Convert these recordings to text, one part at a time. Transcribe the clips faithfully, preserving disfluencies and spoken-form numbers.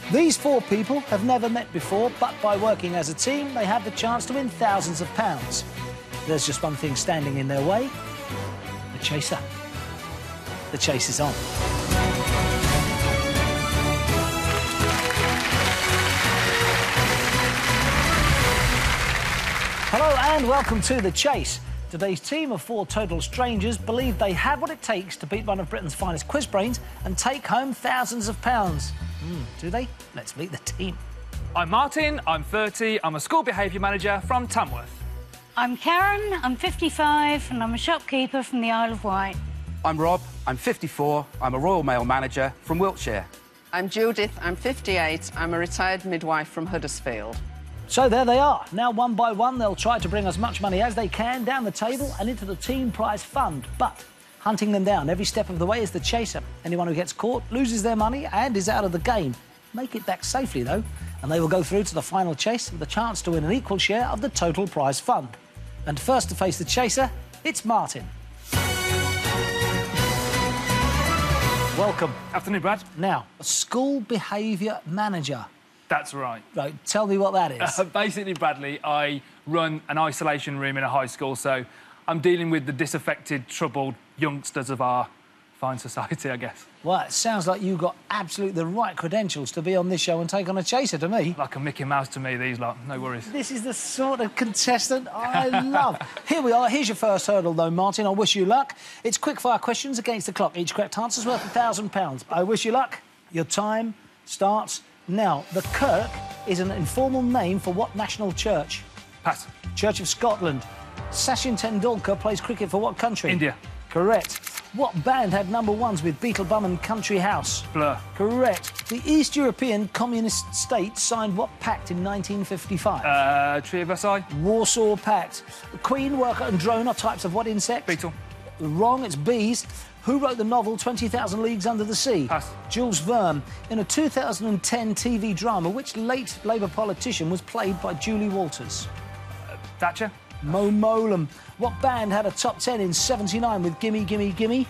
These four people have never met before, but by working as a team, they have the chance to win thousands of pounds. There's just one thing standing in their way: the chaser. The chase is on. Hello and welcome to The Chase. Today's team of four total strangers believe they have what it takes to beat one of Britain's finest quiz brains and take home thousands of pounds. Mm, do they? Let's meet the team. I'm Martin, I'm thirty, I'm a school behaviour manager from Tamworth. I'm Karen, I'm fifty-five and I'm a shopkeeper from the Isle of Wight. I'm Rob, I'm fifty-four, I'm a Royal Mail manager from Wiltshire. I'm Judith, I'm fifty-eight, I'm a retired midwife from Huddersfield. So there they are. Now, one by one, they'll try to bring as much money as they can down the table and into the team prize fund. But hunting them down every step of the way is the chaser. Anyone who gets caught loses their money and is out of the game. Make it back safely, though, and they will go through to the final chase with the chance to win an equal share of the total prize fund. And first to face the chaser, it's Martin. Welcome. Afternoon, Brad. Now, a school behaviour manager. That's right. Right, tell me what that is. Uh, basically, Bradley, I run an isolation room in a high school, so I'm dealing with the disaffected, troubled youngsters of our fine society, I guess. Well, it sounds like you've got absolutely the right credentials to be on this show and take on a chaser to me. Like a Mickey Mouse to me, these lot. No worries. This is the sort of contestant I love. Here we are. Here's your first hurdle, though, Martin. I wish you luck. It's quick-fire questions against the clock. Each correct answer's worth a thousand pounds. I wish you luck. Your time starts now. The Kirk is an informal name for what national church? Pass. Church of Scotland. Sachin Tendulkar plays cricket for what country? India. Correct. What band had number ones with Beetlebum and Country House? Blur. Correct. The East European communist state signed what pact in nineteen fifty-five? Uh, Tree of Versailles. Warsaw Pact. Queen, worker and drone are types of what insect? Beetle. Wrong, it's bees. Who wrote the novel twenty thousand Leagues Under the Sea? Pass. Jules Verne. In a two thousand ten T V drama, which late Labour politician was played by Julie Walters? Uh, Thatcher. Mo Mowlam. What band had a top ten in seventy-nine with Gimme Gimme Gimme?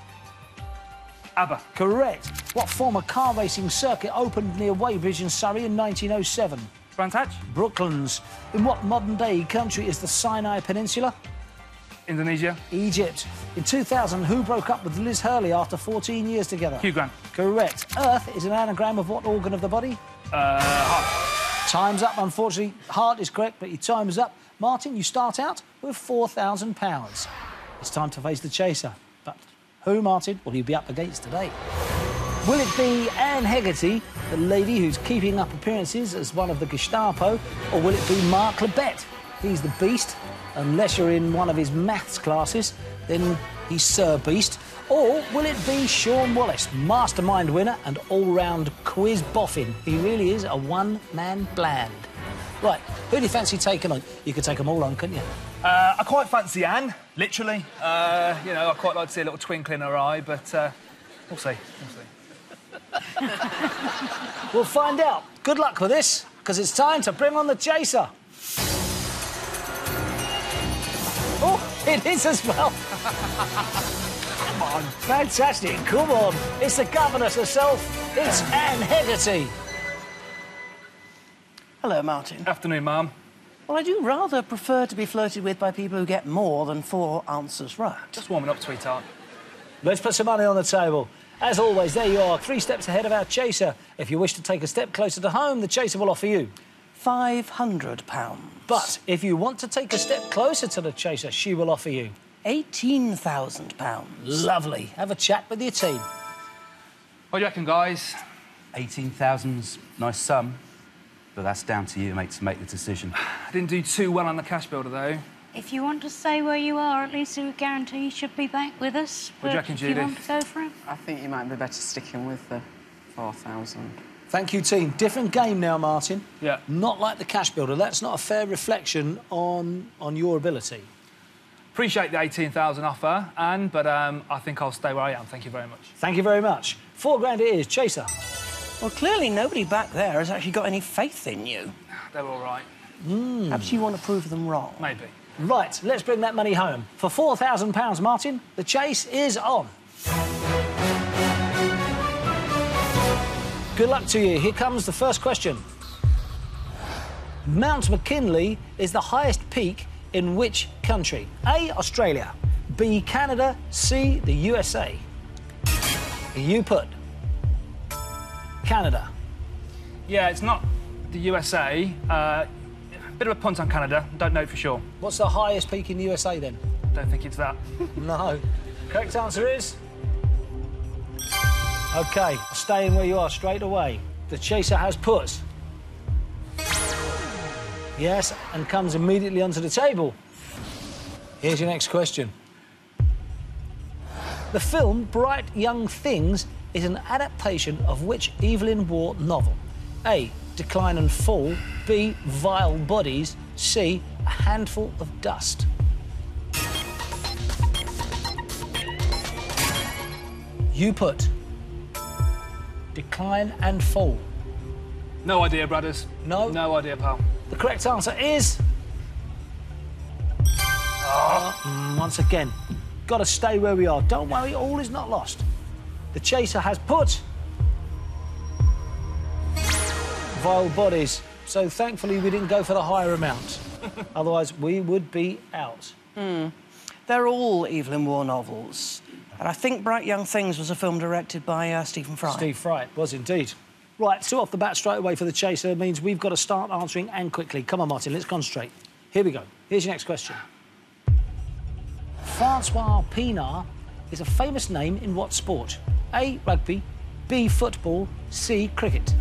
ABBA. Correct. What former car racing circuit opened near Weybridge in Surrey in nineteen oh seven? Brands Hatch. Brooklands. In what modern-day country is the Sinai Peninsula? Indonesia. Egypt. In two thousand, who broke up with Liz Hurley after fourteen years together? Hugh Grant. Correct. Earth is an anagram of what organ of the body? Uh, heart. Time's up, unfortunately. Heart is correct, but your time is up. Martin, you start out with four thousand pounds. It's time to face the chaser. But who, Martin, will you be up against today? Will it be Anne Hegarty, the lady who's keeping up appearances as one of the Gestapo, or will it be Mark Lebet? He's the beast. Unless you're in one of his maths classes, then he's Sir Beast. Or will it be Sean Wallace, mastermind winner and all-round quiz boffin? He really is a one-man bland. Right, who do you fancy taking on? You could take them all on, couldn't you? Uh, I quite fancy Anne, literally. Uh, you know, I quite like to see a little twinkle in her eye, but uh, we'll see. We'll see. We'll find out. Good luck with this, because it's time to bring on the chaser. Oh, it is as well. Come on, fantastic. Come on. It's the governess herself. It's Anne Hegarty. Hello, Martin. Afternoon, Mum. Well, I do rather prefer to be flirted with by people who get more than four answers right. Just warming up, sweetheart. Let's put some money on the table. As always, there you are, three steps ahead of our chaser. If you wish to take a step closer to home, the chaser will offer you Five hundred pounds. But if you want to take a step closer to the chaser, she will offer you Eighteen thousand pounds. Lovely. Have a chat with your team. What do you reckon, guys? eighteen thousand's nice sum, but that's down to you, mate, to make the decision. I didn't do too well on the cash builder, though. If you want to stay where you are, at least we guarantee you should be back with us. What do you reckon, if Judith? you want to go for it? I think you might be better sticking with the four thousand. Thank you, team. Different game now, Martin. Yeah. Not like the cash builder. That's not a fair reflection on, on your ability. Appreciate the eighteen thousand offer, Anne, but um, I think I'll stay where I am. Thank you very much. Thank you very much. Four grand it is. Chaser. Well, clearly nobody back there has actually got any faith in you. They're all right. Mm. Perhaps you want to prove them wrong. Maybe. Right, let's bring that money home. For four thousand pounds, Martin, the chase is on. Good luck to you. Here comes the first question. Mount McKinley is the highest peak in which country? A, Australia. B, Canada. C, the U S A. You put Canada. Yeah, it's not the U S A. Uh, bit of a punt on Canada. Don't know for sure. What's the highest peak in the U S A then? Don't think it's that. No. Correct answer is... OK, staying where you are straight away. The chaser has put... Yes, and comes immediately onto the table. Here's your next question. The film Bright Young Things is an adaptation of which Evelyn Waugh novel? A, Decline and Fall. B, Vile Bodies. C, A Handful of Dust. You put Decline and Fall. No idea, brothers. No? No idea, pal. The correct answer is... Oh. Mm, once again, got to stay where we are. Don't worry, all is not lost. The chaser has put... Vile Bodies. So thankfully we didn't go for the higher amount. Otherwise we would be out. Hmm. They're all Evelyn Waugh novels. And I think Bright Young Things was a film directed by uh, Stephen Fry. Steve Fry, it was indeed. Right, two off the bat straight away for the chaser means we've got to start answering and quickly. Come on, Martin, let's concentrate. Here we go. Here's your next question. Francois Pienaar is a famous name in what sport? A, rugby. B, football. C, cricket.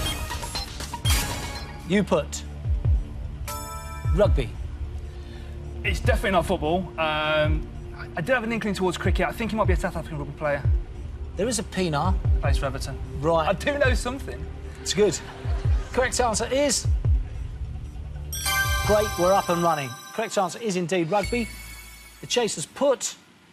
You put rugby. It's definitely not football. Um, I did have an inkling towards cricket. I think he might be a South African rugby player. There is a Pienaar. Plays for Everton. Right. I do know something. It's good. Correct answer is... Great, we're up and running. Correct answer is indeed rugby. The chaser's put...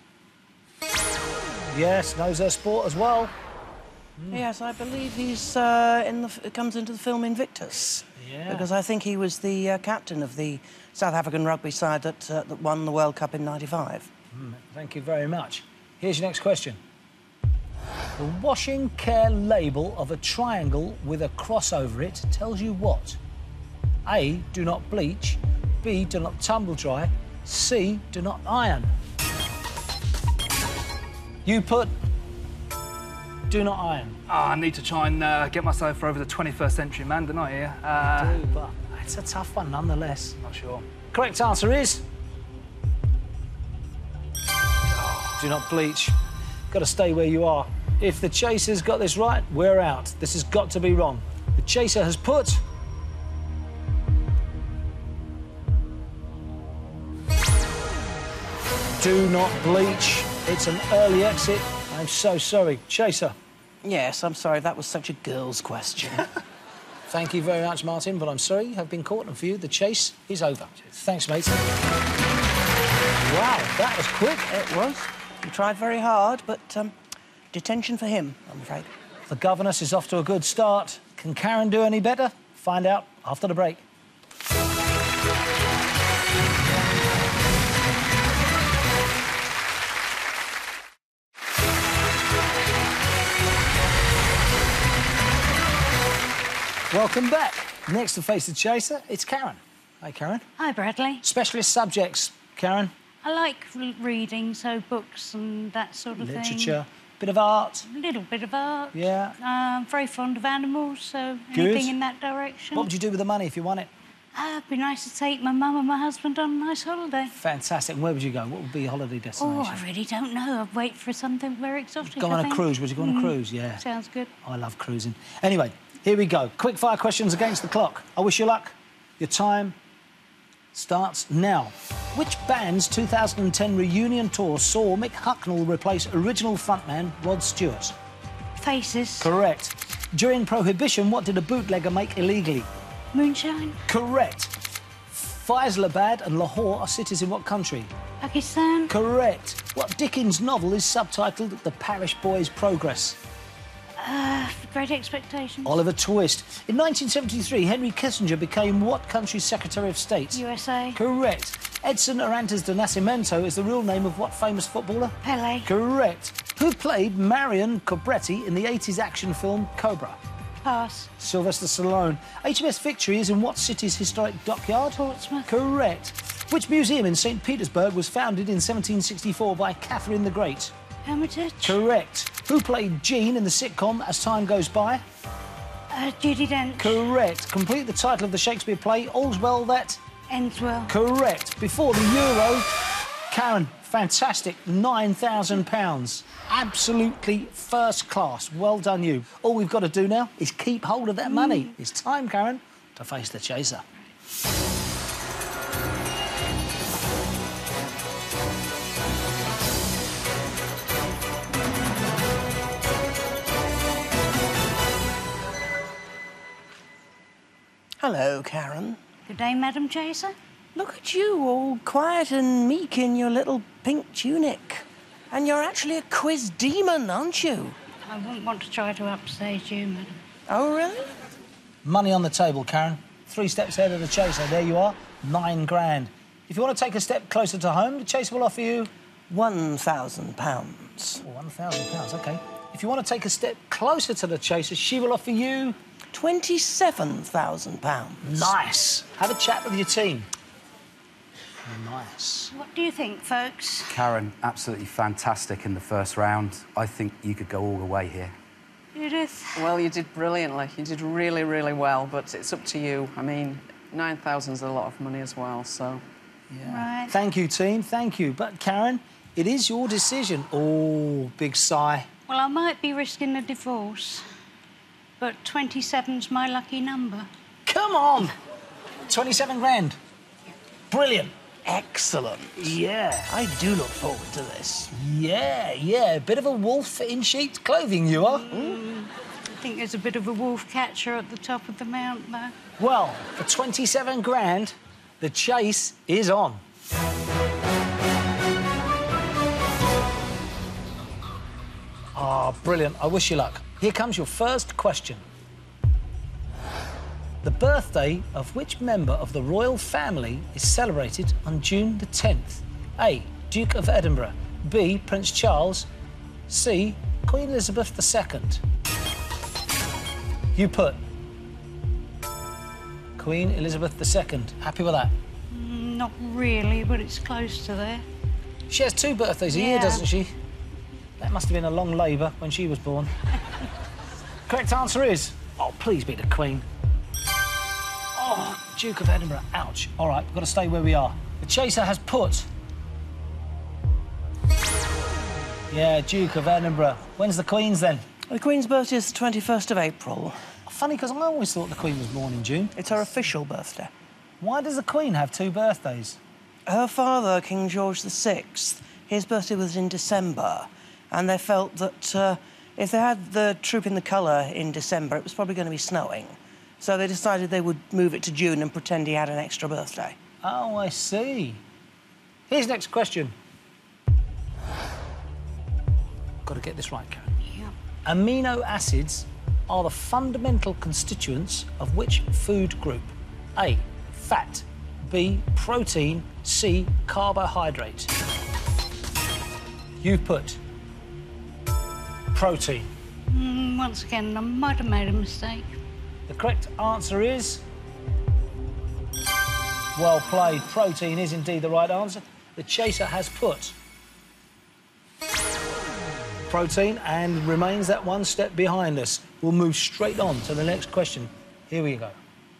Yes, knows their sport as well. Mm. Yes, I believe he's uh, in the... It comes into the film Invictus. Yeah. Because I think he was the uh, captain of the South African rugby side that, uh, that won the World Cup in ninety-five. Mm, thank you very much. Here's your next question. The washing care label of a triangle with a cross over it tells you what? A, do not bleach. B, do not tumble dry. C, do not iron. You put do not iron. Oh, I need to try and uh, get myself over the twenty-first century man, don't I, here? Uh, I do, but it's a tough one nonetheless. Not sure. Correct answer is... Do not bleach. Got to stay where you are. If the chaser's got this right, we're out. This has got to be wrong. The chaser has put... Do not bleach. It's an early exit. I'm so sorry. Chaser. Yes, I'm sorry, that was such a girl's question. Thank you very much, Martin, but I'm sorry you have been caught, and for you, the chase is over. Thanks, mate. Wow, that was quick. It was. He tried very hard, but um, detention for him, I'm afraid. The governess is off to a good start. Can Karen do any better? Find out after the break. Welcome back. Next to Face the Chaser, it's Karen. Hi, Karen. Hi, Bradley. Specialist subjects, Karen. I like reading, so books and that sort of Literature, thing. bit of art. A little bit of art. Yeah. Um, very fond of animals, so Good. anything in that direction. What would you do with the money if you won it? Uh, it'd be nice to take my mum and my husband on a nice holiday. Fantastic. And where would you go? What would be your holiday destination? Oh, I really don't know. I'd wait for something very exotic. Go I on a think. cruise. Would you go on a Mm, cruise? Yeah. Sounds good. I love cruising. Anyway, here we go. Quick fire questions against the clock. I wish you luck. Your time starts now. Which band's two thousand ten reunion tour saw Mick Hucknall replace original frontman Rod Stewart? Faces. Correct. During Prohibition, what did a bootlegger make illegally? Moonshine. Correct. Faisalabad and Lahore are cities in what country? Pakistan. Correct. What Dickens novel is subtitled The Parish Boy's Progress? Uh, Great Expectations. Oliver Twist. In nineteen seventy-three, Henry Kissinger became what country's Secretary of State? U S A. Correct. Edson Arantes de Nascimento is the real name of what famous footballer? Pele. Correct. Who played Marion Cobretti in the eighties action film Cobra? Pass. Sylvester Stallone. H M S Victory is in what city's historic dockyard? Portsmouth. Correct. Which museum in Saint Petersburg was founded in seventeen sixty-four by Catherine the Great? Hermitage. Correct. Who played Jean in the sitcom As Time Goes By? Uh, Judi Dench. Correct. Complete the title of the Shakespeare play, All's Well That... Ends well. Correct. Before the Euro, Karen, fantastic, nine thousand pounds. Absolutely first class. Well done, you. All we've got to do now is keep hold of that money. It's time, Karen, to face the chaser. Hello, Karen. Good day, Madam Chaser. Look at you, all quiet and meek in your little pink tunic. And you're actually a quiz demon, aren't you? I wouldn't want to try to upstage you, madam. Oh, really? Money on the table, Karen. Three steps ahead of the chaser. There you are, nine grand. If you want to take a step closer to home, the chaser will offer you... One thousand pounds. Oh, one thousand pounds, OK. If you want to take a step closer to the chaser, she will offer you... Twenty-seven thousand pounds. Nice. Have a chat with your team. Nice. What do you think, folks? Karen, absolutely fantastic in the first round. I think you could go all the way here. Judith? Well, you did brilliantly. You did really, really well, but it's up to you. I mean, nine thousand is a lot of money as well, so... Yeah. Right. Thank you, team, thank you. But, Karen, it is your decision. Oh, big sigh. Well, I might be risking a divorce, but twenty-seven's my lucky number. Come on! twenty-seven grand. Brilliant. Excellent. Yeah. I do look forward to this. Yeah, yeah. A bit of a wolf in sheep's clothing, you are. I think there's a bit of a wolf catcher at the top of the mount, though. Well, for twenty-seven grand, the chase is on. Ah, oh, brilliant. I wish you luck. Here comes your first question. The birthday of which member of the royal family is celebrated on June the tenth? A. Duke of Edinburgh. B. Prince Charles. C. Queen Elizabeth the Second. You put Queen Elizabeth the Second. Happy with that? Mm, not really, but it's close to there. She has two birthdays a year, Yeah. doesn't she? That must have been a long labour when she was born. Correct answer is... Oh, please be the Queen. Oh, Duke of Edinburgh. Ouch. All right, we've got to stay where we are. The chaser has put... Yeah, Duke of Edinburgh. When's the Queen's, then? The Queen's birthday is the twenty-first of April. Funny, because I always thought the Queen was born in June. It's her official birthday. Why does the Queen have two birthdays? Her father, King George the Sixth, his birthday was in December, and they felt that uh, if they had the Troop in the Colour in December, it was probably going to be snowing. So they decided they would move it to June and pretend he had an extra birthday. Oh, I see. Here's the next question. Got to get this right, Karen. Yeah. Amino acids are the fundamental constituents of which food group? A. Fat. B. Protein. C. Carbohydrate. You put protein. Mm, once again, I might have made a mistake. The correct answer is... Well played. Protein is indeed the right answer. The chaser has put protein and remains that one step behind us. We'll move straight on to the next question. Here we go.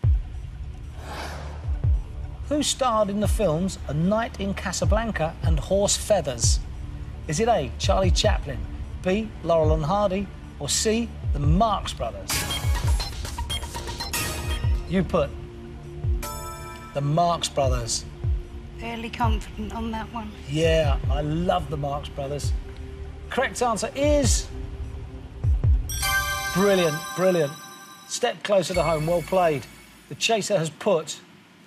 Who starred in the films A Night in Casablanca and Horse Feathers? Is it A. Charlie Chaplin, B. Laurel and Hardy, or C. The Marx Brothers? You put the Marx Brothers. Fairly confident on that one. Yeah, I love the Marx Brothers. Correct answer is... Brilliant, brilliant. Step closer to home, well played. The chaser has put...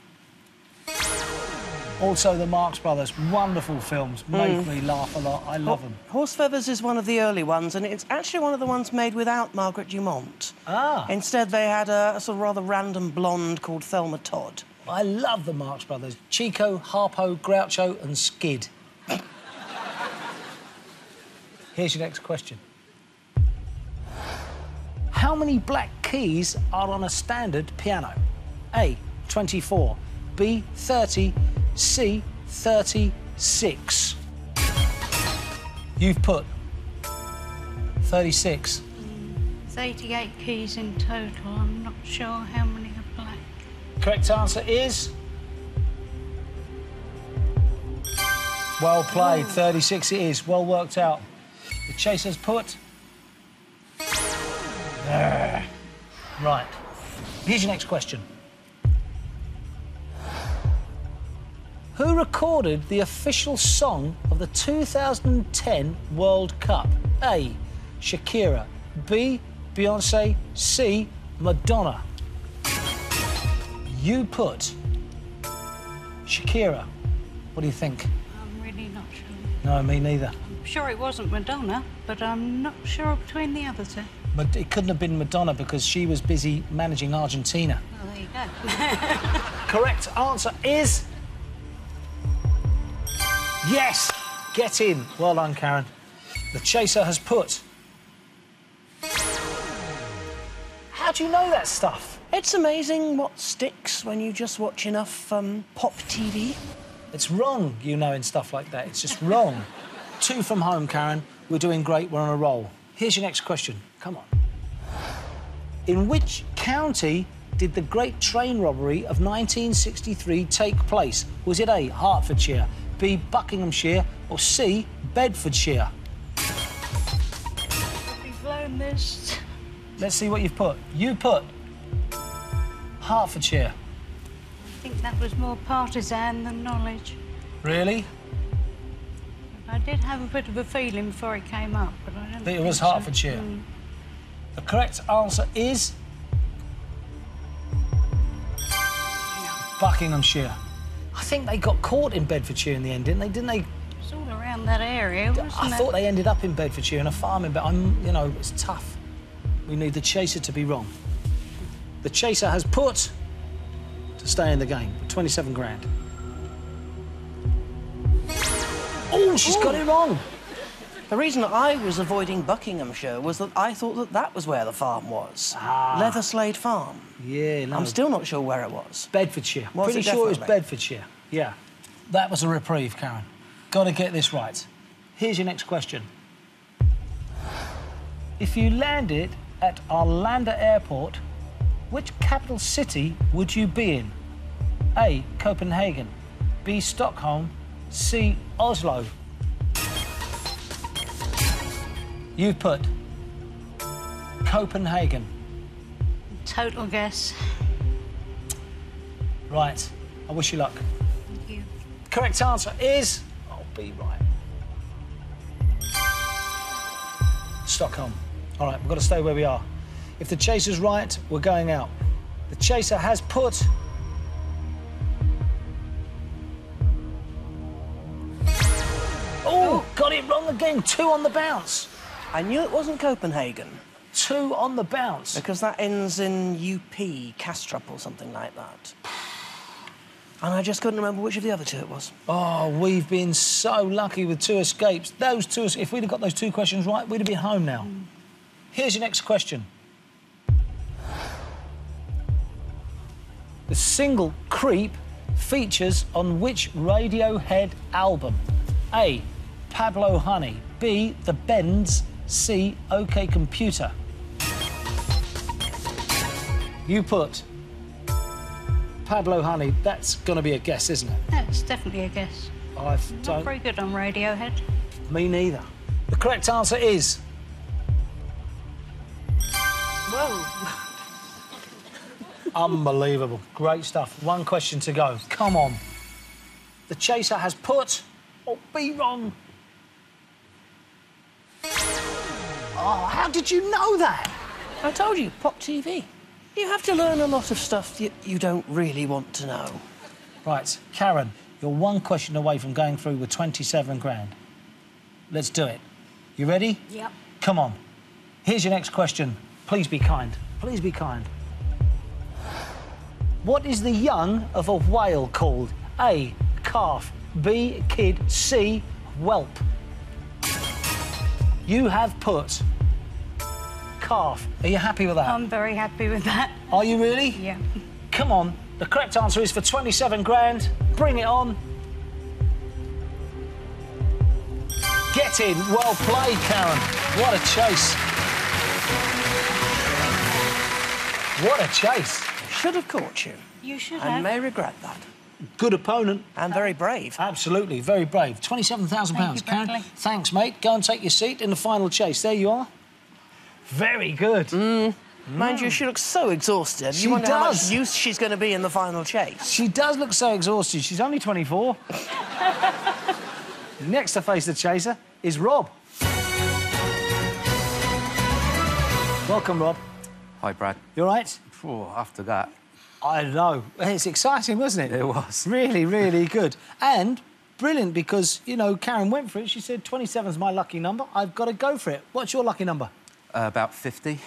Also the Marx Brothers, wonderful films, make me laugh a lot, I love them. Horse Feathers is one of the early ones, and it's actually one of the ones made without Margaret Dumont. Ah. Instead, they had a, a sort of rather random blonde called Thelma Todd. I love the Marx Brothers. Chico, Harpo, Groucho and Skid. Here's your next question. How many black keys are on a standard piano? A, twenty-four, B, thirty, C, thirty-six. You've put thirty-six. There's eighty-eight keys in total. I'm not sure how many are black. Correct answer is... Well played, thirty-six it is. Well worked out. The Chaser's put... There. Right. Here's your next question. Who recorded the official song of the two thousand ten World Cup? A, Shakira. B, Beyonce. C, Madonna. You put Shakira. What do you think? I'm really not sure. No, me neither. I'm sure it wasn't Madonna, but I'm not sure between the other two. But it couldn't have been Madonna because she was busy managing Argentina. Well, there you go. Correct answer is... Yes! Get in. Well done, Karen. The Chaser has put... How do you know that stuff? It's amazing what sticks when you just watch enough um, pop T V. It's wrong, you knowing stuff like that. It's just wrong. Two from home, Karen. We're doing great. We're on a roll. Here's your next question. Come on. In which county did the Great Train Robbery of nineteen sixty-three take place? Was it A, Hertfordshire, B, Buckinghamshire, or C, Bedfordshire? We've blown this. Let's see what you've put. You put Hertfordshire. I think that was more partisan than knowledge. Really? I did have a bit of a feeling before it came up, but I don't That think it was so. Hertfordshire. Mm. The correct answer is... Buckinghamshire. I think they got caught in Bedfordshire in the end, didn't they? Didn't they? It's all around that area, wasn't I it? thought they ended up in Bedfordshire in a farming, but I'm, you know, it's tough. We need the Chaser to be wrong. The Chaser has put to stay in the game, twenty-seven grand. Oh, she's Ooh. got it wrong. The reason I was avoiding Buckinghamshire was that I thought that that was where the farm was. Ah. Leatherslade Farm. Yeah, no. I'm still not sure where it was. Bedfordshire. Was Pretty it sure it was definitely? Bedfordshire. Yeah. That was a reprieve, Karen. Got to get this right. Here's your next question. If you landed at Arlanda Airport, which capital city would you be in? A, Copenhagen. B, Stockholm. C, Oslo. You put Copenhagen. Total guess. Right. I wish you luck. Thank you. Correct answer is... I'll be right. Stockholm. All right, we've got to stay where we are. If the Chaser's right, we're going out. The Chaser has put... Oh, got it wrong again. Two on the bounce. I knew it wasn't Copenhagen, Two on the bounce. because that ends in U P, Kastrup or something like that. And I just couldn't remember which of the other two it was. Oh, we've been so lucky with two escapes. Those two, if we'd have got those two questions right, we'd have been home now. Mm. Here's your next question. The single Creep features on which Radiohead album? A, Pablo Honey. B, The Bends. C, OK Computer. You put Pablo Honey. That's going to be a guess, isn't it? That's definitely a guess. I Not don't... very good on Radiohead. Me neither. The correct answer is... Whoa. Unbelievable. Great stuff. One question to go. Come on. The Chaser has put... Oh, be wrong. Oh, how did you know that? I told you, pop T V. You have to learn a lot of stuff you, you don't really want to know. Right, Karen, you're one question away from going through with twenty-seven grand. Let's do it. You ready? Yep. Come on. Here's your next question. Please be kind. Please be kind. What is the young of a whale called? A, calf. B, kid. C, whelp. You have put calf. Are you happy with that? I'm very happy with that. Are you really? Yeah. Come on. The correct answer is for twenty-seven grand. Bring it on. Get in. Well played, Karen. What a chase. What a chase. Should have caught you. You should I have. may regret that. Good opponent. And very brave. Absolutely, very brave. twenty-seven thousand pounds. Thank you, Karen, Bradley. thanks, mate. Go and take your seat in the final chase. There you are. Very good. Mm. Mind you, she looks so exhausted. She you wonder how does. much use she's going to be in the final chase. She does look so exhausted. She's only twenty-four. Next to face the chaser is Rob. Welcome, Rob. Hi, Brad. You all right? Oh, after that, I know. It's exciting, wasn't it? it was. Really, really good. And brilliant because, you know, Karen went for it. She said twenty-seven's my lucky number. I've got to go for it. What's your lucky number? Uh, about fifty.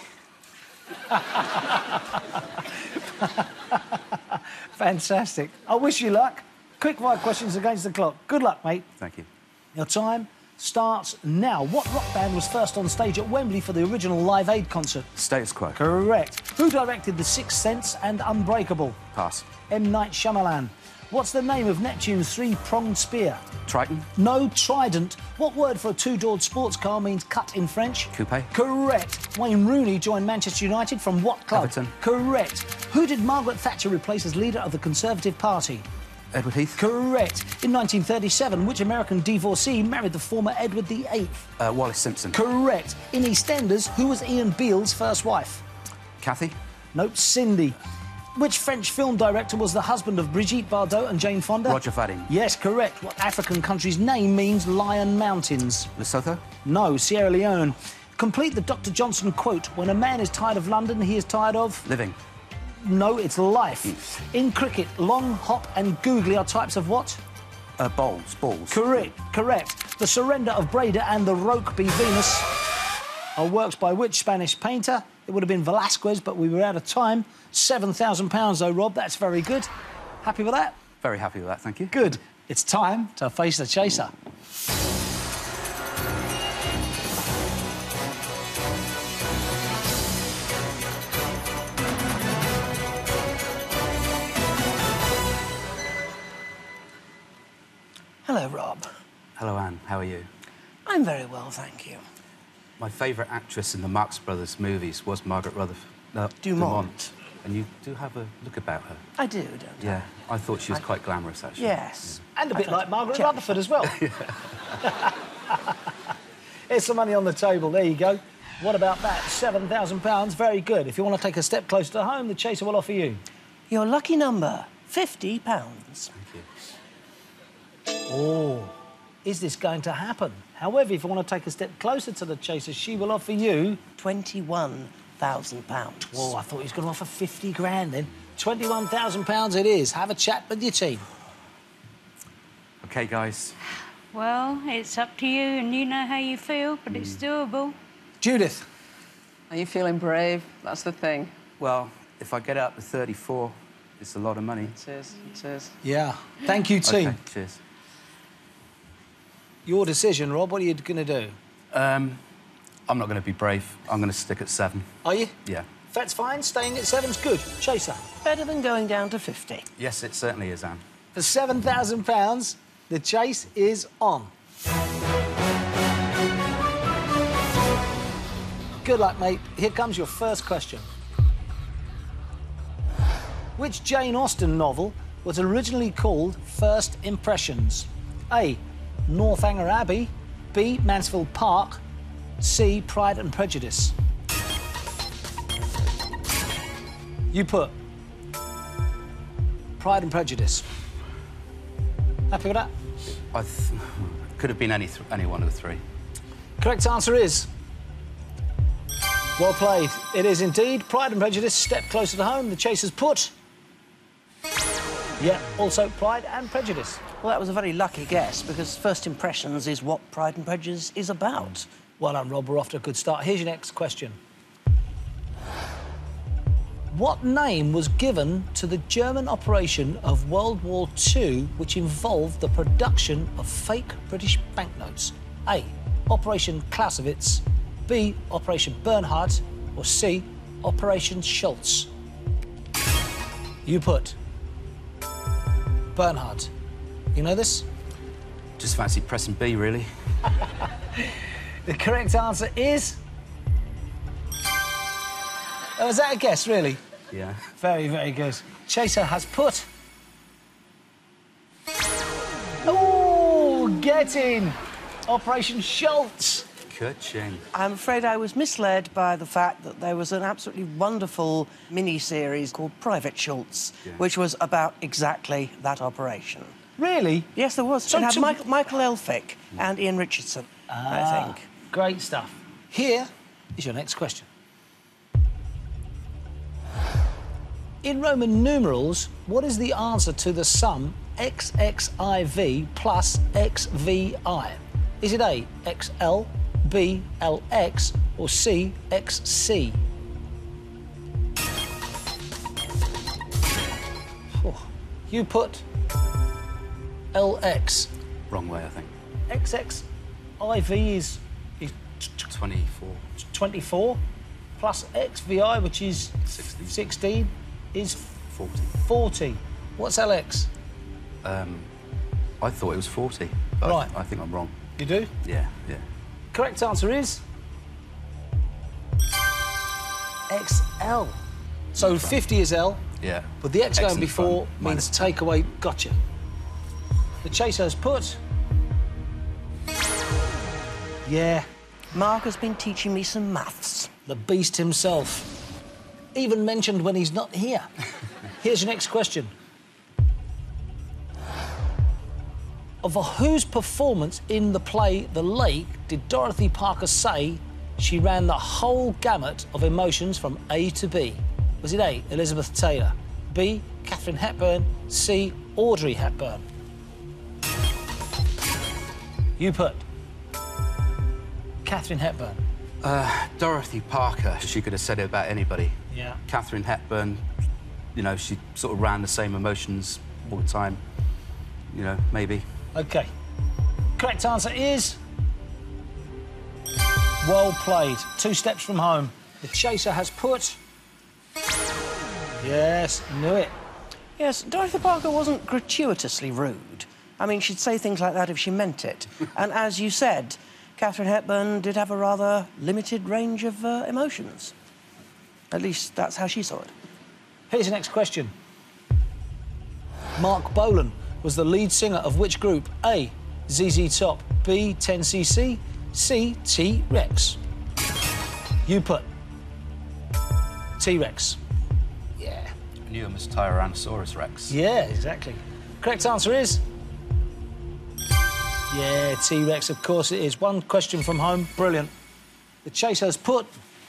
Fantastic. I wish you luck. Quick five questions against the clock. Good luck, mate. Thank you. Your time starts now. What rock band was first on stage at Wembley for the original Live Aid concert? Status quo. Correct. Who directed The Sixth Sense and Unbreakable? Pass. M. Night Shyamalan. What's the name of Neptune's three-pronged spear? Triton. No, Trident. What word for a two-doored sports car means cut in French? Coupe. Correct. Wayne Rooney joined Manchester United from what club? Everton. Correct. Who did Margaret Thatcher replace as leader of the Conservative Party? Edward Heath. Correct. In nineteen thirty-seven, which American divorcee married the former Edward the Eighth? Uh, Wallace Simpson. Correct. In EastEnders, who was Ian Beale's first wife? Kathy. Nope, Cindy. Which French film director was the husband of Brigitte Bardot and Jane Fonda? Roger Vadim. Yes, correct. What African country's name means Lion Mountains? Lesotho. No, Sierra Leone. Complete the Doctor Johnson quote. When a man is tired of London, he is tired of... Living. No, it's life. In cricket, long, hop and googly are types of what? Uh, bowls. Balls. Correct, correct. The Surrender of Breda and the Rokeby Venus are works by which Spanish painter? It would have been Velasquez, but we were out of time. seven thousand pounds, though, Rob. That's very good. Happy with that? Very happy with that, thank you. Good. It's time to face the chaser. Hello, Rob. Hello, Anne. How are you? I'm very well, thank you. My favourite actress in the Marx Brothers movies was Margaret Rutherford. No, Dumont. And you do have a look about her. I do, don't I? Yeah, I thought she was I- quite glamorous, actually. Yes. And a bit I like thought- Margaret Jack- Rutherford as well. Here's some money on the table. There you go. What about that? seven thousand pounds. Very good. If you want to take a step closer to home, the chaser will offer you. Your lucky number, fifty pounds. Thank you. Oh, is this going to happen? However, if you want to take a step closer to the chaser, she will offer you... twenty-one thousand pounds. Oh, I thought he was going to offer fifty grand then. twenty-one thousand pounds it is. Have a chat with your team. OK, guys. Well, it's up to you, and you know how you feel, but it's doable. Judith. Are you feeling brave? That's the thing. Well, if I get up to thirty-four, it's a lot of money. It is, it is. Yeah. Thank you, team. OK, cheers. Your decision, Rob. What are you going to do? Um, I'm not going to be brave. I'm going to stick at seven. Are you? Yeah. That's fine. Staying at seven's good. Chaser. Better than going down to fifty. Yes, it certainly is, Anne. For seven thousand pounds, the chase is on. Good luck, mate. Here comes your first question. Which Jane Austen novel was originally called First Impressions? A. Northanger Abbey. B. Mansfield Park. C. Pride and Prejudice. You put Pride and Prejudice. Happy with that? I th could have been any, th any one of the three. Correct answer is... Well played. It is indeed. Pride and Prejudice, step closer to home. The chaser's put... Yeah, also Pride and Prejudice. Well, that was a very lucky guess, because First Impressions is what Pride and Prejudice is about. Well done, Rob. We're off to a good start. Here's your next question. What name was given to the German operation of World War Two which involved the production of fake British banknotes? A. Operation Clausewitz. B. Operation Bernhard. or C, Operation Schultz? You put. Bernhard, you know this? Just fancy pressing B, really. The correct answer is... Oh, was that a guess, really? Yeah. Very, very good. Chaser has put... Oh, get in! Operation Schultz. Ka-ching. I'm afraid I was misled by the fact that there was an absolutely wonderful mini-series called Private Schultz, Yeah. which was about exactly that operation. Really? Yes, there was. So- it had so- Michael, Michael Elphick and Ian Richardson, I think. Great stuff. Here is your next question. In Roman numerals, what is the answer to the sum x x I v plus x v I? Is it A, X L, B, L X, or C, X C? Oh, you put L X. Wrong way, I think. X X I V is, is twenty-four. twenty-four, plus X V I, which is sixteen. sixteen, is forty. forty. What's L X? Um, I thought it was forty. But Right. I, I think I'm wrong. You do? Yeah, yeah. Correct answer is X L. So fifty is L, Yeah. but the X going Excellent before fun. means Minus take away. Gotcha. The chaser has put. Yeah, Mark has been teaching me some maths. the beast himself. Even mentioned when he's not here. Here's your next question. Of whose performance in the play The Lake did Dorothy Parker say she ran the whole gamut of emotions from A to B? Was it A, Elizabeth Taylor, B, Katharine Hepburn, C, Audrey Hepburn? You put Katharine Hepburn. Uh, Dorothy Parker, she could have said it about anybody. Yeah. Katharine Hepburn, you know, she sort of ran the same emotions all the time. You know, maybe. OK. Correct answer is... Well played. Two steps from home. The chaser has put... Yes, knew it. Yes, Dorothy Parker wasn't gratuitously rude. I mean, she'd say things like that if she meant it. And as you said, Katharine Hepburn did have a rather limited range of uh, emotions. At least that's how she saw it. Here's the next question. Mark Bolan was the lead singer of which group? A, Z Z Top, B, ten C C, C, T-Rex. You put T-Rex. Yeah. I knew him as Tyrannosaurus Rex. Yeah, exactly. Correct answer is... Yeah, T-Rex, of course it is. One question from home. Brilliant. The chaser has put...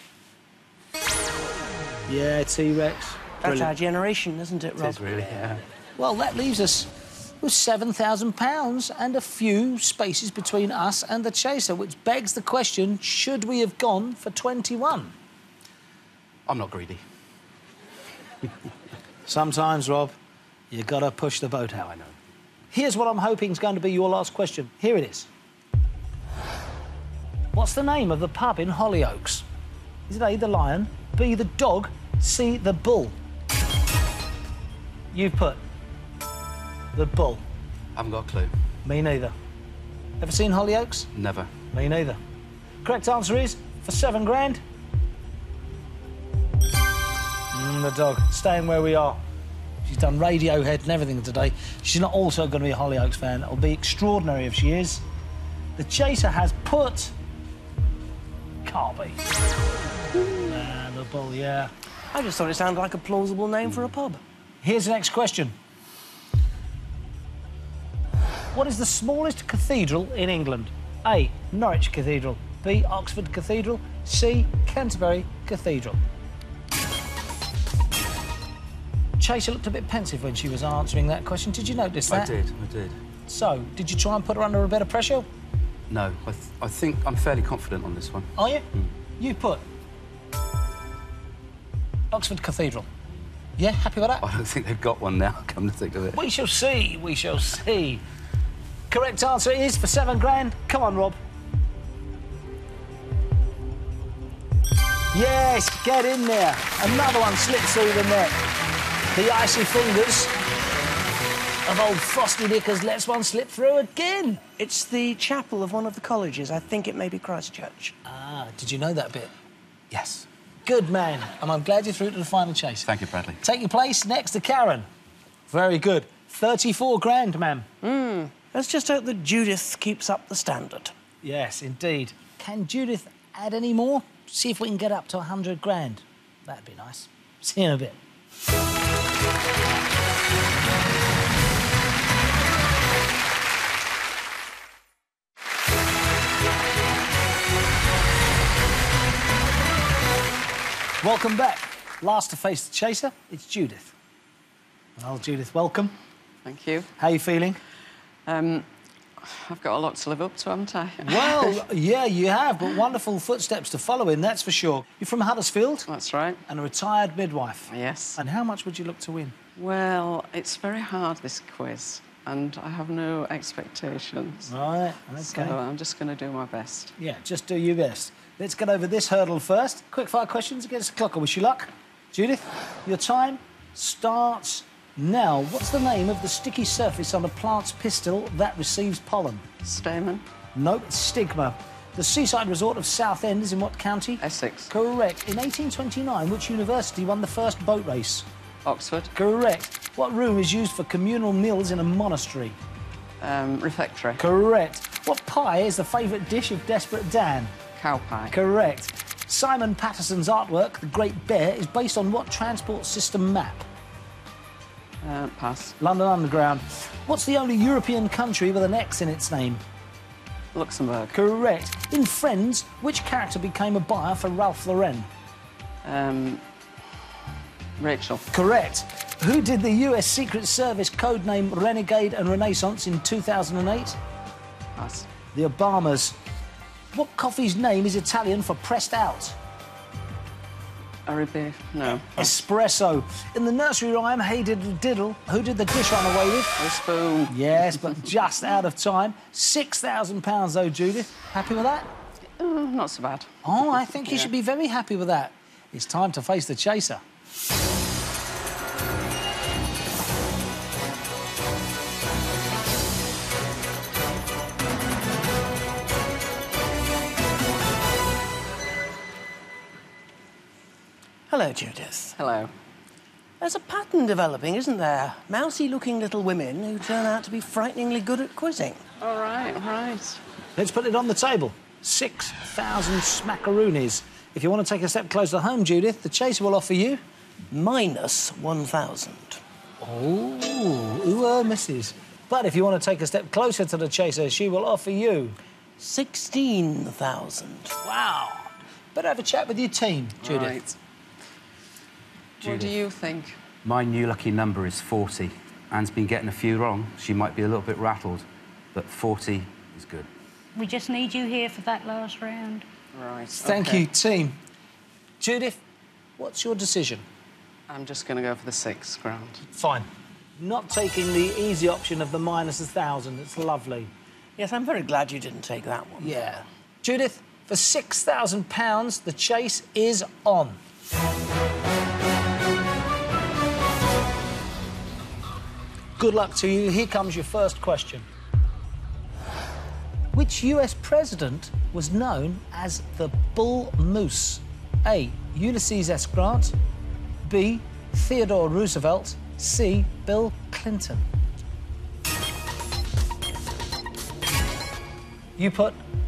Yeah, T-Rex. That's our Brilliant. generation, isn't it, It Rob? is really, yeah. Well, that leaves us with seven thousand pounds and a few spaces between us and the chaser, which begs the question, should we have gone for twenty-one? I'm not greedy. Sometimes, Rob, you gotta push the boat out. I know. Here's what I'm hoping is going to be your last question. Here it is. What's the name of the pub in Hollyoaks? Is it A, the Lion, B, the Dog, C, the Bull? You put the Bull. Haven't got a clue. Me neither. Ever seen Hollyoaks? Never. Me neither. Correct answer is, for seven grand... Mm, the Dog, staying where we are. She's done Radiohead and everything today. She's not also going to be a Hollyoaks fan. It'll be extraordinary if she is. The chaser has put... Can't be. Nah, the Bull, yeah. I just thought it sounded like a plausible name for a pub. Here's the next question. What is the smallest cathedral in England? A, Norwich Cathedral, B, Oxford Cathedral, C, Canterbury Cathedral. Chaser looked a bit pensive when she was answering that question. Did you notice that? I did, I did. So, did you try and put her under a bit of pressure? No, I, th I think I'm fairly confident on this one. Are you? You put Oxford Cathedral. Yeah, happy with that? I don't think they've got one now, come to think of it. We shall see, we shall see. Correct answer is for seven grand. Come on, Rob. Yes, get in there. Another one slipped through the net. The icy fingers of old Frosty Knickers lets one slip through again. It's the chapel of one of the colleges. I think it may be Christchurch. Ah, did you know that bit? Yes. Good man. And I'm glad you're through to the final chase. Thank you, Bradley. Take your place next to Karen. Very good. thirty-four grand, ma'am. Hmm. Let's just hope that Judith keeps up the standard. Yes, indeed. Can Judith add any more? See if we can get up to one hundred grand. That'd be nice. See you in a bit. Welcome back. Last to face the chaser, it's Judith. Well, Judith, welcome. Thank you. How are you feeling? Um, I've got a lot to live up to, haven't I? Well, yeah, you have, but wonderful footsteps to follow in, that's for sure. You're from Huddersfield? That's right. And a retired midwife? Yes. And how much would you look to win? Well, it's very hard, this quiz, and I have no expectations. Right, okay. So I'm just going to do my best. Yeah, just do your best. Let's get over this hurdle first. Quick fire questions against the clock. I wish you luck. Judith, your time starts now. What's the name of the sticky surface on a plant's pistil that receives pollen? Stamen. Nope, it's stigma. The seaside resort of Southend is in what county? Essex. Correct. In eighteen twenty-nine, which university won the first boat race? Oxford. Correct. What room is used for communal meals in a monastery? Um, refectory. Correct. What pie is the favourite dish of Desperate Dan? Cow pie. Correct. Simon Patterson's artwork, The Great Bear, is based on what transport system map? Uh, pass. London Underground. What's the only European country with an X in its name? Luxembourg. Correct. In Friends, which character became a buyer for Ralph Lauren? Um, Rachel. Correct. Who did the U S Secret Service codename Renegade and Renaissance in two thousand eight? Pass. The Obamas. What coffee's name is Italian for pressed out? Arabic. No. Espresso. In the nursery rhyme, Hey Diddle Diddle, who did the dish run away with? A spoon. Yes, but just out of time. six thousand pounds, though, Judith. Happy with that? Uh, not so bad. Oh, I think you Yeah. should be very happy with that. It's time to face the chaser. Hello, Judith. Hello. There's a pattern developing, isn't there? Mousy-looking little women who turn out to be frighteningly good at quizzing. All right, all right. Let's put it on the table. six thousand smackaroonies. If you want to take a step closer home, Judith, the chaser will offer you... Minus one thousand. Oh, ooh, uh, misses. But if you want to take a step closer to the chaser, she will offer you... sixteen thousand. Wow. Better have a chat with your team, Judith. Right. What do you think? My new lucky number is forty. Anne's been getting a few wrong. She might be a little bit rattled, but forty is good. We just need you here for that last round. Right. Thank okay. you, team. Judith, what's your decision? I'm just going to go for the six grand. Fine. Not taking the easy option of the minus a thousand. It's lovely. Yes, I'm very glad you didn't take that one. Yeah. Judith, for six thousand pounds, the chase is on. Good luck to you. Here comes your first question. Which U S president was known as the Bull Moose? A. Ulysses S. Grant. B. Theodore Roosevelt. C. Bill Clinton. You put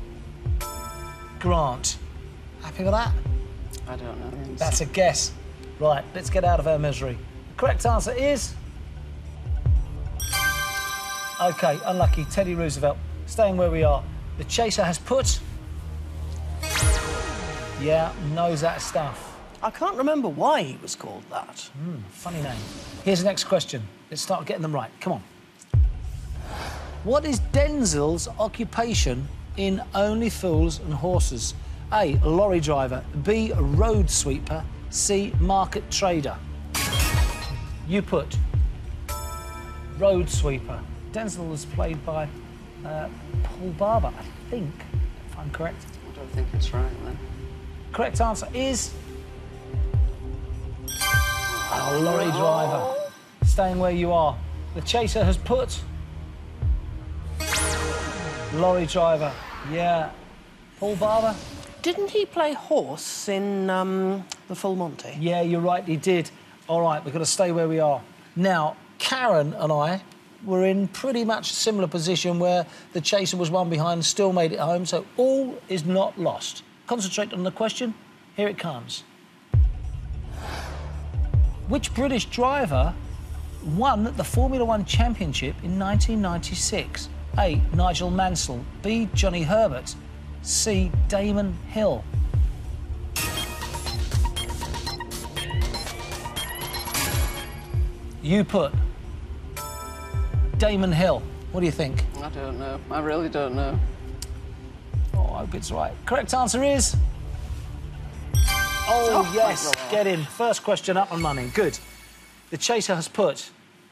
Grant. Happy with that? I don't know. the answer. That's a guess. Right, let's get out of our misery. The correct answer is... OK, unlucky. Teddy Roosevelt. Staying where we are. The chaser has put... Yeah, knows that stuff. I can't remember why he was called that. Mm, funny name. Here's the next question. Let's start getting them right. Come on. What is Denzel's occupation in Only Fools and Horses? A. Lorry driver. B. Road sweeper. C. Market trader. You put road sweeper. Denzel was played by uh, Paul Barber, I think, if I'm correct. I don't think it's right, then. Correct answer is Oh, lorry driver. Staying where you are. The chaser has put... Lorry driver. Yeah. Paul Barber? Didn't he play horse in um, The Full Monty? Yeah, you're right, he did. All right, we've got to stay where we are. Now, Karen and I were in pretty much a similar position where the chaser was one behind and still made it home, so all is not lost. Concentrate on the question. Here it comes. Which British driver won the Formula One Championship in nineteen ninety-six? A. Nigel Mansell. B. Johnny Herbert. C. Damon Hill. You put Damon Hill. What do you think? I don't know. I really don't know. Oh, I hope it's right. Correct answer is... Oh, Oh, yes. my God. Get in. First question up and running. Good. The chaser has put...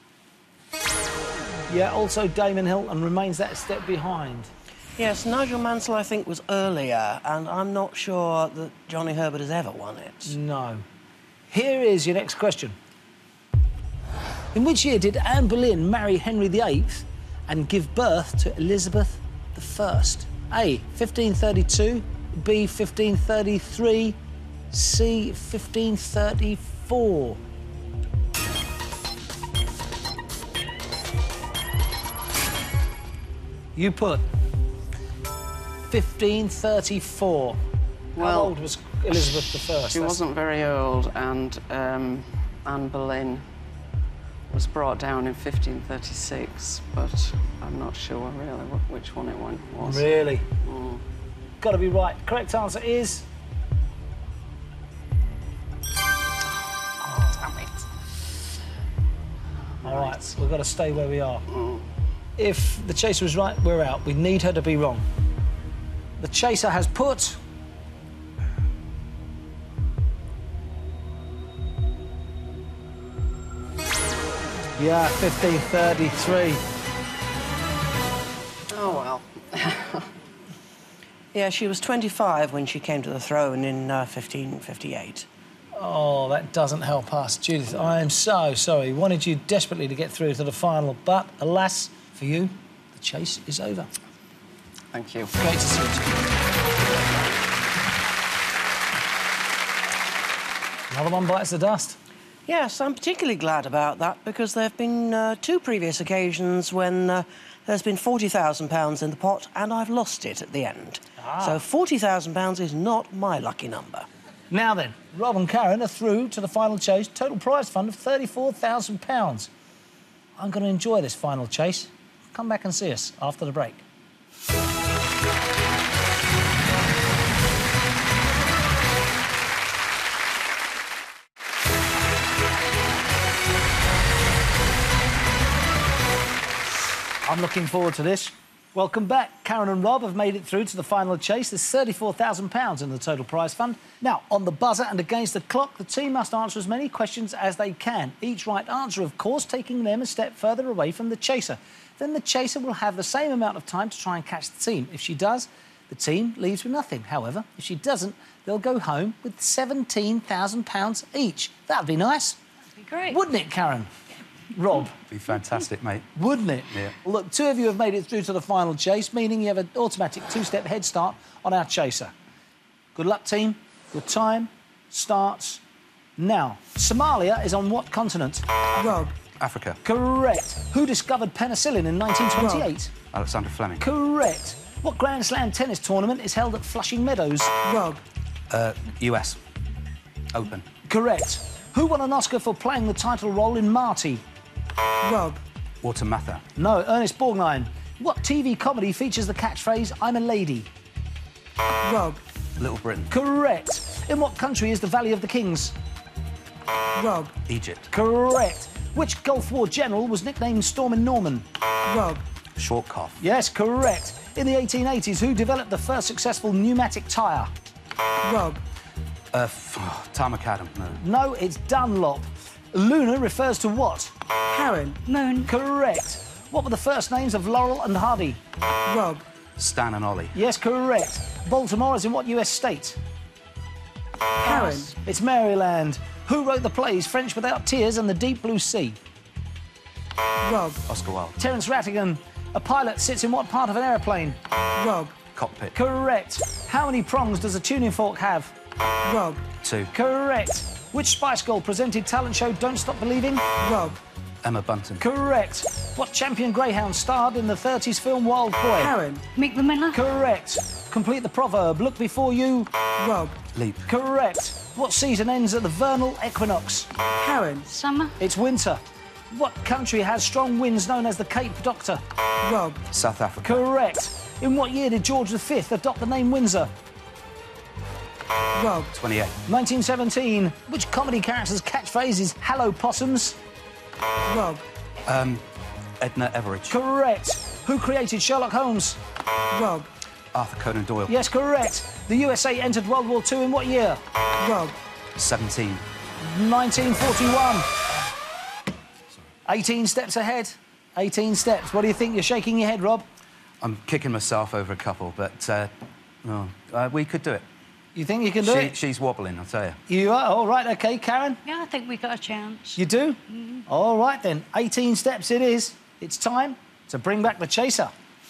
Yeah, also Damon Hill, and remains that step behind. Yes, Nigel Mansell, I think, was earlier, and I'm not sure that Johnny Herbert has ever won it. No. Here is your next question. In which year did Anne Boleyn marry Henry the eighth and give birth to Elizabeth the First? A. fifteen thirty-two, B. fifteen thirty-three, C. fifteen thirty-four. You put fifteen thirty-four. How Well, old was Elizabeth the First? She wasn't very old, and um, Anne Boleyn was brought down in fifteen thirty-six, but I'm not sure really wh which one it one was. Really? Mm. Got to be right. Correct answer is... Oh, damn it. All right, we've got to stay where we are. Mm. If the chaser is right, we're out. We need her to be wrong. The chaser has put... Yeah, fifteen thirty-three. Oh, well. Yeah, she was twenty-five when she came to the throne in uh, fifteen fifty-eight. Oh, that doesn't help us. Judith, I am so sorry. Wanted you desperately to get through to the final, but alas for you, the chase is over. Thank you. Great to see you. Another one bites the dust. Yes, I'm particularly glad about that because there have been uh, two previous occasions when uh, there's been forty thousand pounds in the pot and I've lost it at the end. Ah. So forty thousand pounds is not my lucky number. Now then, Rob and Karen are through to the final chase. Total prize fund of thirty-four thousand pounds. I'm going to enjoy this final chase. Come back and see us after the break. I'm looking forward to this. Welcome back. Karen and Rob have made it through to the final chase. There's thirty-four thousand pounds in the total prize fund. Now, on the buzzer and against the clock, the team must answer as many questions as they can. Each right answer, of course, taking them a step further away from the chaser. Then the chaser will have the same amount of time to try and catch the team. If she does, the team leaves with nothing. However, if she doesn't, they'll go home with seventeen thousand pounds each. That'd be nice. That'd be great. Wouldn't it, Karen? Rob? Be fantastic, mate. Wouldn't it? Yeah. Well, look, two of you have made it through to the final chase, meaning you have an automatic two-step head start on our chaser. Good luck, team. Your time starts now. Somalia is on what continent? Rob. Africa. Correct. Who discovered penicillin in nineteen twenty-eight? Alexander Fleming. Correct. What Grand Slam tennis tournament is held at Flushing Meadows? Rob. Uh, U S. Open. Correct. Who won an Oscar for playing the title role in Marty? Rob. Walter Matthau. No, Ernest Borgnine. What T V comedy features the catchphrase, I'm a lady? Rob. Little Britain. Correct. In what country is the Valley of the Kings? Rob. Egypt. Correct. Which Gulf War general was nicknamed Stormin' Norman? Rob. Short cough. Yes, correct. In the eighteen eighties, who developed the first successful pneumatic tyre? Rob. Uh, f- oh, Tom McAdam. No. No, it's Dunlop. Luna refers to what? Karen. Moon. Correct. What were the first names of Laurel and Hardy? Rob. Stan and Ollie. Yes, correct. Baltimore is in what U S state? Karen. It's Maryland. Who wrote the plays French Without Tears and The Deep Blue Sea? Rob. Oscar Wilde. Terence Rattigan. A pilot sits in what part of an aeroplane? Rob. Cockpit. Correct. How many prongs does a tuning fork have? Rob. Two. Correct. Which Spice Girl presented talent show Don't Stop Believing? Rob. Emma Bunton. Correct. What champion greyhound starred in the thirties film Wild Boy? Karen. Mick the Miller. Correct. Complete the proverb. Look before you. Rob. Leap. Correct. What season ends at the vernal equinox? Karen. Summer. It's winter. What country has strong winds known as the Cape Doctor? Rob. South Africa. Correct. In what year did George the Fifth adopt the name Windsor? Rob. twenty-eight. nineteen seventeen. Which comedy character's catchphrase is "Hello, possums"? Rob. Um, Edna Everage. Correct. Who created Sherlock Holmes? Rob. Arthur Conan Doyle. Yes, correct. The U S A entered World War Two in what year? Rob. seventeen. nineteen forty-one. eighteen steps ahead. eighteen steps. What do you think? You're shaking your head, Rob. I'm kicking myself over a couple, but uh, oh, uh, we could do it. You think you can do She, it? she's wobbling, I'll tell you. You are? All right, OK. Karen? Yeah, I think we got a chance. You do? Mm. All right, then. eighteen steps it is. It's time to bring back the chaser.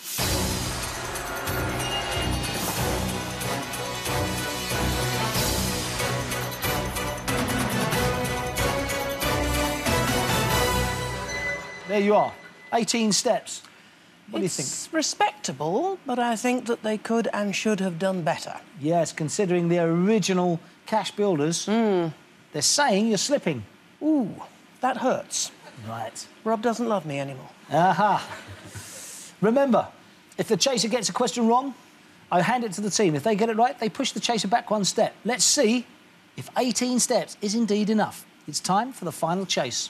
There you are. eighteen steps. What it's do you think? respectable, but I think that they could and should have done better. Yes, considering the original cash builders, Mm. they're saying you're slipping. Ooh, that hurts. Right. Rob doesn't love me anymore. Aha. Remember, if the chaser gets a question wrong, I hand it to the team. If they get it right, they push the chaser back one step. Let's see if eighteen steps is indeed enough. It's time for the final chase.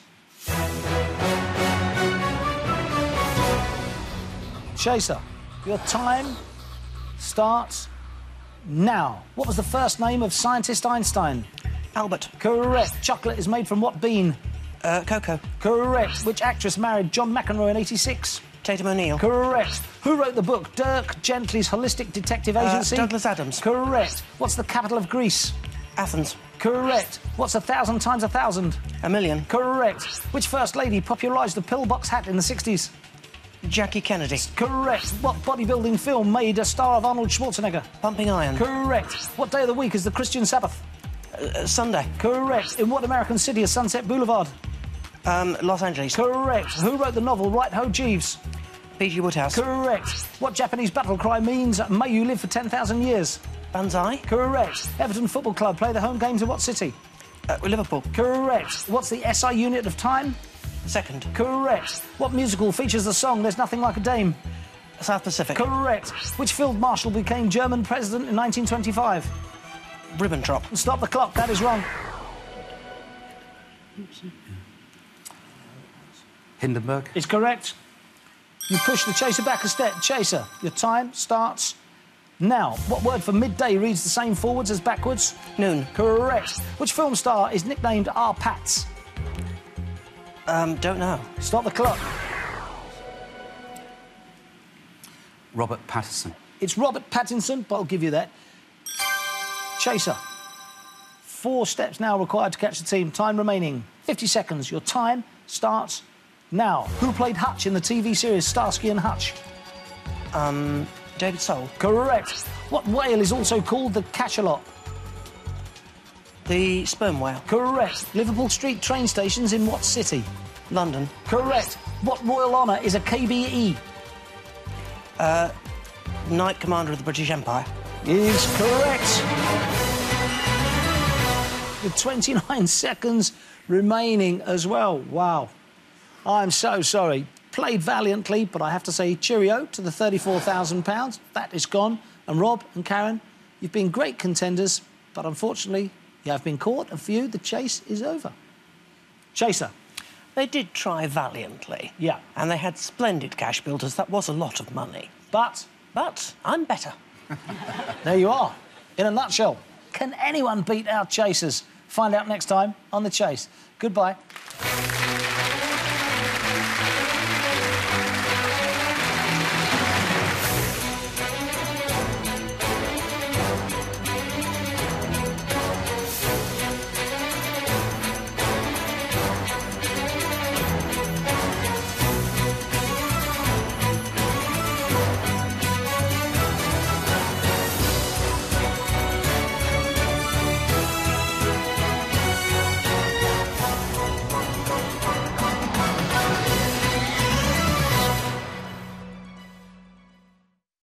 Chaser, your time starts now. What was the first name of scientist Einstein? Albert. Correct. Chocolate is made from what bean? Uh, Coco. Correct. Which actress married John McEnroe in eighty-six? Tatum O'Neill. Correct. Who wrote the book Dirk Gently's Holistic Detective Agency? Uh, Douglas Adams. Correct. What's the capital of Greece? Athens. Correct. What's a thousand times a thousand? A million. Correct. Which first lady popularised the pillbox hat in the sixties? Jackie Kennedy. Correct. What bodybuilding film made a star of Arnold Schwarzenegger? Pumping Iron. Correct. What day of the week is the Christian Sabbath? Uh, Sunday. Correct. In what American city is Sunset Boulevard? Um, Los Angeles. Correct. Who wrote the novel Right Ho Jeeves? P G Woodhouse. Correct. What Japanese battle cry means may you live for ten thousand years? Banzai. Correct. Everton Football Club play their home games in what city? Uh, Liverpool. Correct. What's the S I unit of time? Second. Correct. What musical features the song There's Nothing Like a Dame? South Pacific. Correct. Which field marshal became German president in nineteen twenty-five? Ribbentrop. Stop the clock, that is wrong. Hindenburg. It's correct. You push the chaser back a step. Chaser, your time starts now. What word for midday reads the same forwards as backwards? Noon. Correct. Which film star is nicknamed R. Pats? Um, don't know. Stop the clock. Robert Pattinson. It's Robert Pattinson, but I'll give you that. Chaser. Four steps now required to catch the team. Time remaining. fifty seconds. Your time starts now. Who played Hutch in the T V series Starsky and Hutch? Um, David Soul. Correct. What whale is also called the cachalot? The sperm whale. Correct. Liverpool Street train stations in what city? London. Correct. What royal honour is a K B E? Uh, Knight Commander of the British Empire. Is correct. With twenty-nine seconds remaining as well. Wow. I'm so sorry. Played valiantly, but I have to say cheerio to the thirty-four thousand pounds. That is gone. And Rob and Karen, you've been great contenders, but unfortunately, you have been caught, and for you, the chase is over. Chaser. They did try valiantly. Yeah. And they had splendid cash builders. That was a lot of money. But But I'm better. there you are. In a nutshell, can anyone beat our chasers? Find out next time on The Chase. Goodbye.